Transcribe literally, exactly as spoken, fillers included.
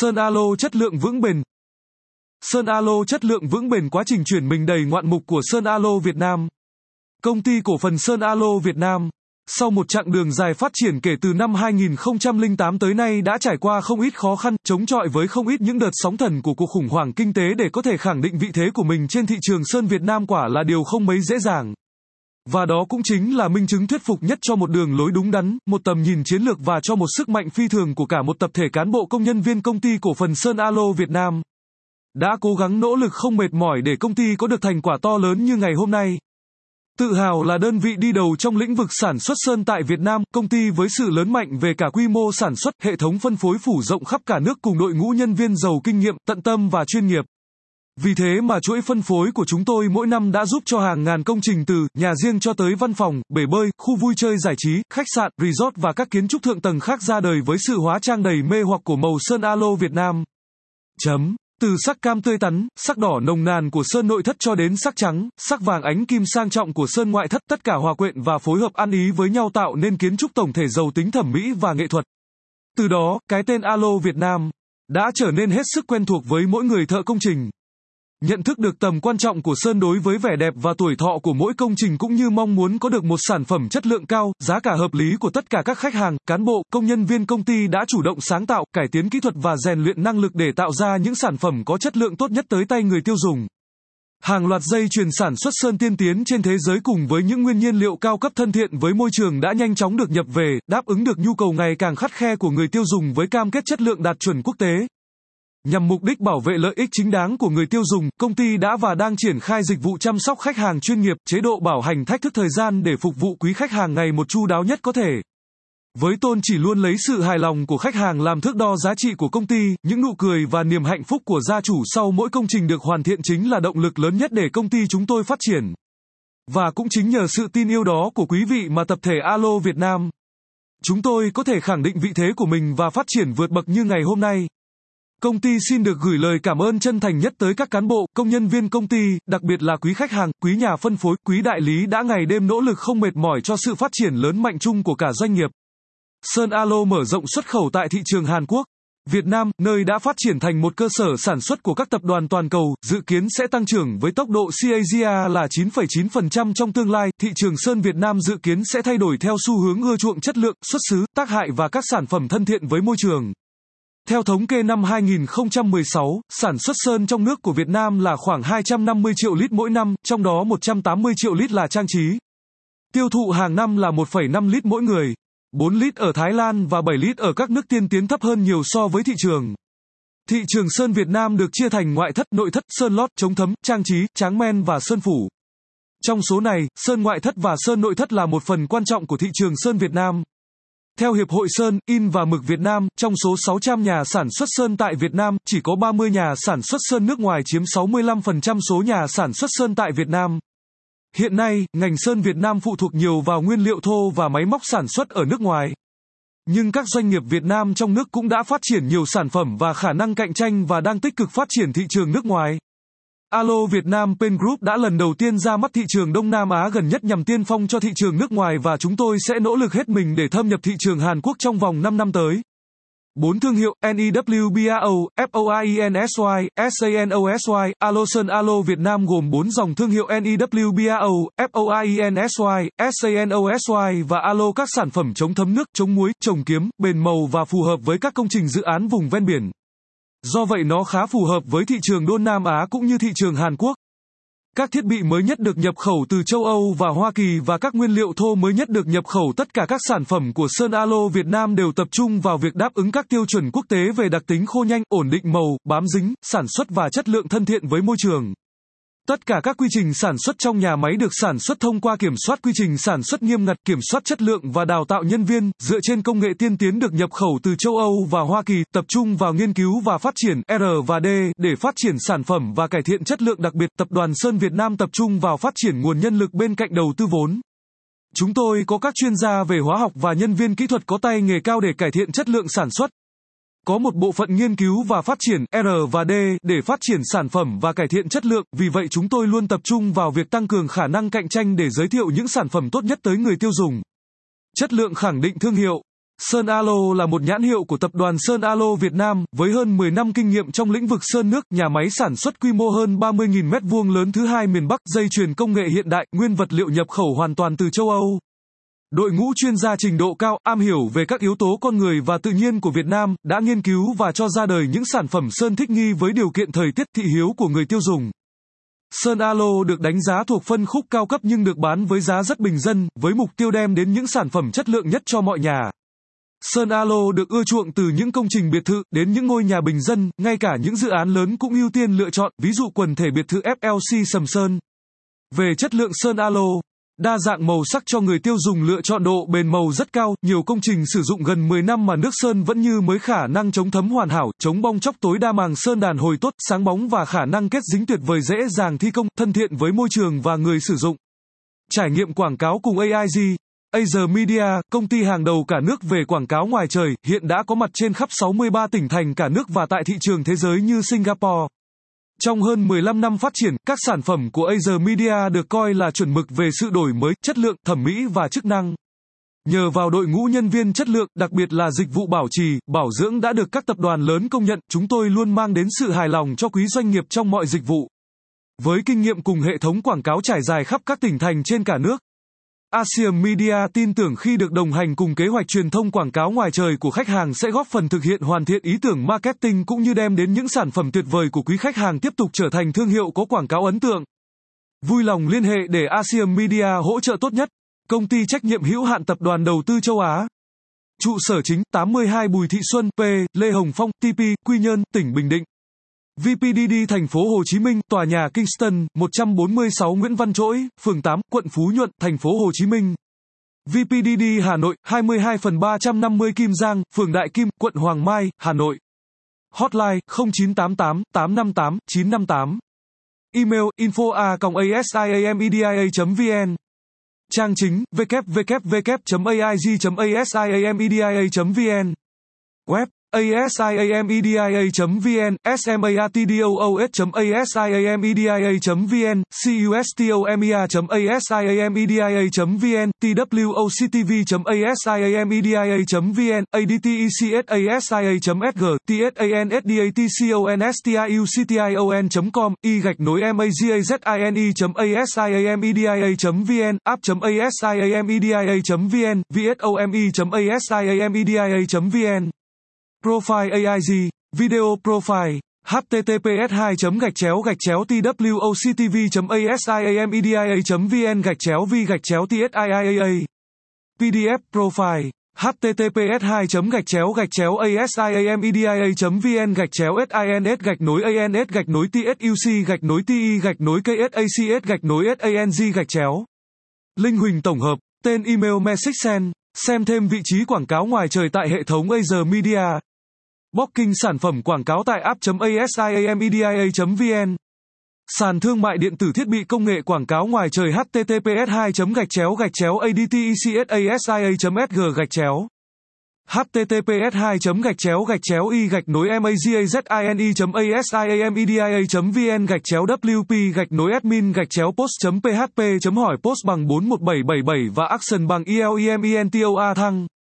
Sơn Alo chất lượng vững bền. Sơn Alo chất lượng vững bền. Quá trình chuyển mình đầy ngoạn mục của Sơn Alo Việt Nam. Công ty cổ phần Sơn Alo Việt Nam, sau một chặng đường dài phát triển kể từ năm hai nghìn không trăm lẻ tám tới nay đã trải qua không ít khó khăn, chống chọi với không ít những đợt sóng thần của cuộc khủng hoảng kinh tế để có thể khẳng định vị thế của mình trên thị trường Sơn Việt Nam quả là điều không mấy dễ dàng. Và đó cũng chính là minh chứng thuyết phục nhất cho một đường lối đúng đắn, một tầm nhìn chiến lược và cho một sức mạnh phi thường của cả một tập thể cán bộ công nhân viên công ty cổ phần Sơn Alo Việt Nam. Đã cố gắng nỗ lực không mệt mỏi để công ty có được thành quả to lớn như ngày hôm nay. Tự hào là đơn vị đi đầu trong lĩnh vực sản xuất sơn tại Việt Nam, công ty với sự lớn mạnh về cả quy mô sản xuất, hệ thống phân phối phủ rộng khắp cả nước cùng đội ngũ nhân viên giàu kinh nghiệm, tận tâm và chuyên nghiệp. Vì thế mà chuỗi phân phối của chúng tôi mỗi năm đã giúp cho hàng ngàn công trình từ nhà riêng cho tới văn phòng, bể bơi, khu vui chơi giải trí, khách sạn, resort và các kiến trúc thượng tầng khác ra đời với sự hóa trang đầy mê hoặc của màu Sơn Alo Việt Nam. Chấm. Từ sắc cam tươi tắn, sắc đỏ nồng nàn của sơn nội thất cho đến sắc trắng, sắc vàng ánh kim sang trọng của sơn ngoại thất, tất cả hòa quyện và phối hợp ăn ý với nhau tạo nên kiến trúc tổng thể giàu tính thẩm mỹ và nghệ thuật. Từ đó, cái tên Alo Việt Nam đã trở nên hết sức quen thuộc với mỗi người thợ công trình. Nhận thức được tầm quan trọng của sơn đối với vẻ đẹp và tuổi thọ của mỗi công trình cũng như mong muốn có được một sản phẩm chất lượng cao, giá cả hợp lý của tất cả các khách hàng, cán bộ, công nhân viên công ty đã chủ động sáng tạo, cải tiến kỹ thuật và rèn luyện năng lực để tạo ra những sản phẩm có chất lượng tốt nhất tới tay người tiêu dùng. Hàng loạt dây chuyền sản xuất sơn tiên tiến trên thế giới cùng với những nguyên nhiên liệu cao cấp thân thiện với môi trường đã nhanh chóng được nhập về, đáp ứng được nhu cầu ngày càng khắt khe của người tiêu dùng với cam kết chất lượng đạt chuẩn quốc tế. Nhằm mục đích bảo vệ lợi ích chính đáng của người tiêu dùng, công ty đã và đang triển khai dịch vụ chăm sóc khách hàng chuyên nghiệp, chế độ bảo hành thách thức thời gian để phục vụ quý khách hàng ngày một chu đáo nhất có thể. Với tôn chỉ luôn lấy sự hài lòng của khách hàng làm thước đo giá trị của công ty, những nụ cười và niềm hạnh phúc của gia chủ sau mỗi công trình được hoàn thiện chính là động lực lớn nhất để công ty chúng tôi phát triển. Và cũng chính nhờ sự tin yêu đó của quý vị mà tập thể Alo Việt Nam, chúng tôi có thể khẳng định vị thế của mình và phát triển vượt bậc như ngày hôm nay. Công ty xin được gửi lời cảm ơn chân thành nhất tới các cán bộ, công nhân viên công ty, đặc biệt là quý khách hàng, quý nhà phân phối, quý đại lý đã ngày đêm nỗ lực không mệt mỏi cho sự phát triển lớn mạnh chung của cả doanh nghiệp. Sơn Alo mở rộng xuất khẩu tại thị trường Hàn Quốc, Việt Nam, nơi đã phát triển thành một cơ sở sản xuất của các tập đoàn toàn cầu, dự kiến sẽ tăng trưởng với tốc độ xê a giê rờ là chín phẩy chín phần trăm trong tương lai. Thị trường sơn Việt Nam dự kiến sẽ thay đổi theo xu hướng ưa chuộng chất lượng, xuất xứ, tác hại và các sản phẩm thân thiện với môi trường. Theo thống kê năm hai nghìn không trăm mười sáu, sản xuất sơn trong nước của Việt Nam là khoảng hai trăm năm mươi triệu lít mỗi năm, trong đó một trăm tám mươi triệu lít là trang trí. Tiêu thụ hàng năm là một phẩy năm lít mỗi người, bốn lít ở Thái Lan và bảy lít ở các nước tiên tiến thấp hơn nhiều so với thị trường. Thị trường sơn Việt Nam được chia thành ngoại thất, nội thất, sơn lót, chống thấm, trang trí, tráng men và sơn phủ. Trong số này, sơn ngoại thất và sơn nội thất là một phần quan trọng của thị trường sơn Việt Nam. Theo Hiệp hội Sơn, In và Mực Việt Nam, trong số sáu trăm nhà sản xuất sơn tại Việt Nam, chỉ có ba mươi nhà sản xuất sơn nước ngoài chiếm sáu mươi lăm phần trăm số nhà sản xuất sơn tại Việt Nam. Hiện nay, ngành sơn Việt Nam phụ thuộc nhiều vào nguyên liệu thô và máy móc sản xuất ở nước ngoài. Nhưng các doanh nghiệp Việt Nam trong nước cũng đã phát triển nhiều sản phẩm và khả năng cạnh tranh và đang tích cực phát triển thị trường nước ngoài. Alo Việt Nam Paint Group đã lần đầu tiên ra mắt thị trường Đông Nam Á gần nhất nhằm tiên phong cho thị trường nước ngoài và chúng tôi sẽ nỗ lực hết mình để thâm nhập thị trường Hàn Quốc trong vòng năm năm tới. bốn thương hiệu en e vê bê a o, ép o i en ét y, ét a en o ét y, Alo Sơn Alo Việt Nam gồm bốn dòng thương hiệu en e vê bê a o, ép o i en ét y, ét a en o ét y và Alo các sản phẩm chống thấm nước, chống muối, trồng kiếm, bền màu và phù hợp với các công trình dự án vùng ven biển. Do vậy nó khá phù hợp với thị trường Đông Nam Á cũng như thị trường Hàn Quốc. Các thiết bị mới nhất được nhập khẩu từ châu Âu và Hoa Kỳ và các nguyên liệu thô mới nhất được nhập khẩu. Tất cả các sản phẩm của Sơn Alo Việt Nam đều tập trung vào việc đáp ứng các tiêu chuẩn quốc tế về đặc tính khô nhanh, ổn định màu, bám dính, sản xuất và chất lượng thân thiện với môi trường. Tất cả các quy trình sản xuất trong nhà máy được sản xuất thông qua kiểm soát quy trình sản xuất nghiêm ngặt, kiểm soát chất lượng và đào tạo nhân viên, dựa trên công nghệ tiên tiến được nhập khẩu từ châu Âu và Hoa Kỳ, tập trung vào nghiên cứu và phát triển R và D để phát triển sản phẩm và cải thiện chất lượng. Đặc biệt, Tập đoàn Sơn Việt Nam tập trung vào phát triển nguồn nhân lực bên cạnh đầu tư vốn. Chúng tôi có các chuyên gia về hóa học và nhân viên kỹ thuật có tay nghề cao để cải thiện chất lượng sản xuất. Có một bộ phận nghiên cứu và phát triển R và D để phát triển sản phẩm và cải thiện chất lượng, vì vậy chúng tôi luôn tập trung vào việc tăng cường khả năng cạnh tranh để giới thiệu những sản phẩm tốt nhất tới người tiêu dùng. Chất lượng khẳng định thương hiệu. Sơn Alo là một nhãn hiệu của tập đoàn Sơn Alo Việt Nam, với hơn mười năm kinh nghiệm trong lĩnh vực sơn nước, nhà máy sản xuất quy mô hơn ba mươi nghìn mét vuông lớn thứ hai miền Bắc, dây chuyền công nghệ hiện đại, nguyên vật liệu nhập khẩu hoàn toàn từ châu Âu. Đội ngũ chuyên gia trình độ cao, am hiểu về các yếu tố con người và tự nhiên của Việt Nam, đã nghiên cứu và cho ra đời những sản phẩm sơn thích nghi với điều kiện thời tiết thị hiếu của người tiêu dùng. Sơn Alo được đánh giá thuộc phân khúc cao cấp nhưng được bán với giá rất bình dân, với mục tiêu đem đến những sản phẩm chất lượng nhất cho mọi nhà. Sơn Alo được ưa chuộng từ những công trình biệt thự đến những ngôi nhà bình dân, ngay cả những dự án lớn cũng ưu tiên lựa chọn, ví dụ quần thể biệt thự ép lờ xê Sầm Sơn. Về chất lượng Sơn Alo, đa dạng màu sắc cho người tiêu dùng lựa chọn, độ bền màu rất cao, nhiều công trình sử dụng gần mười năm mà nước sơn vẫn như mới, khả năng chống thấm hoàn hảo, chống bong tróc tối đa, màng sơn đàn hồi tốt, sáng bóng và khả năng kết dính tuyệt vời, dễ dàng thi công, thân thiện với môi trường và người sử dụng. Trải nghiệm quảng cáo cùng a i giê. Asia Media, công ty hàng đầu cả nước về quảng cáo ngoài trời, hiện đã có mặt trên khắp sáu mươi ba tỉnh thành cả nước và tại thị trường thế giới như Singapore. Trong hơn mười lăm năm phát triển, các sản phẩm của Asia Media được coi là chuẩn mực về sự đổi mới, chất lượng, thẩm mỹ và chức năng. Nhờ vào đội ngũ nhân viên chất lượng, đặc biệt là dịch vụ bảo trì, bảo dưỡng đã được các tập đoàn lớn công nhận, chúng tôi luôn mang đến sự hài lòng cho quý doanh nghiệp trong mọi dịch vụ. Với kinh nghiệm cùng hệ thống quảng cáo trải dài khắp các tỉnh thành trên cả nước, Asia Media tin tưởng khi được đồng hành cùng kế hoạch truyền thông quảng cáo ngoài trời của khách hàng sẽ góp phần thực hiện hoàn thiện ý tưởng marketing cũng như đem đến những sản phẩm tuyệt vời của quý khách hàng, tiếp tục trở thành thương hiệu có quảng cáo ấn tượng. Vui lòng liên hệ để Asia Media hỗ trợ tốt nhất. Công ty trách nhiệm hữu hạn Tập đoàn Đầu tư Châu Á. Trụ sở chính tám mươi hai Bùi Thị Xuân, P, Lê Hồng Phong, tê pê, Quy Nhơn, tỉnh Bình Định. vê pê đê đê thành phố Hồ Chí Minh, tòa nhà Kingston, một trăm bốn mươi sáu Nguyễn Văn Trỗi, phường tám, quận Phú Nhuận, thành phố Hồ Chí Minh. vê pê đê đê Hà Nội, hai mươi hai phần ba trăm năm mươi Kim Giang, phường Đại Kim, quận Hoàng Mai, Hà Nội. Hotline không chín tám tám tám năm tám chín năm tám. Email info a còng asiamedia chấm vn. Trang chính w w w chấm a i g chấm asiamedia chấm vn. Web asiamedia chấm vn, smartdoos chấm asiamedia chấm vn, customea chấm asiamedia chấm vn, twoctv chấm asiamedia chấm vn, adtecsasia chấm sg, tsansdatconstittion chấm com, y gạch nối mazazine chấm asiamedia chấm vn, app chấm asiamedia chấm vn, vsome chấm asiamedia chấm vn. Profile a i giê, video profile, https hai gạch chéo gạch chéo twoctv chấm asiamedia chấm vn gạch chéo v gạch chéo tsiaa. pdf profile, https hai gạch chéo gạch chéo asiamedia chấm vn gạch chéo sins gạch nối ans gạch nối tsuc gạch nối ti gạch nối ksacs gạch nối sang gạch chéo. Link Huỳnh tổng hợp, tên email message send, xem thêm vị trí quảng cáo ngoài trời tại hệ thống Asia Media. Booking sản phẩm quảng cáo tại app chấm asiamedia chấm vn. Sàn thương mại điện tử thiết bị công nghệ quảng cáo ngoài trời https hai gạch chéo gạch chéo adtecsasia chấm sg gạch chéo. https hai gạch chéo gạch chéo y gạch nối mazazine chấm asiamedia chấm vn gạch chéo wp gạch nối admin gạch chéo post chấm php chấm hỏi post bằng bốn một bảy bảy bảy và action bằng elementor thăng.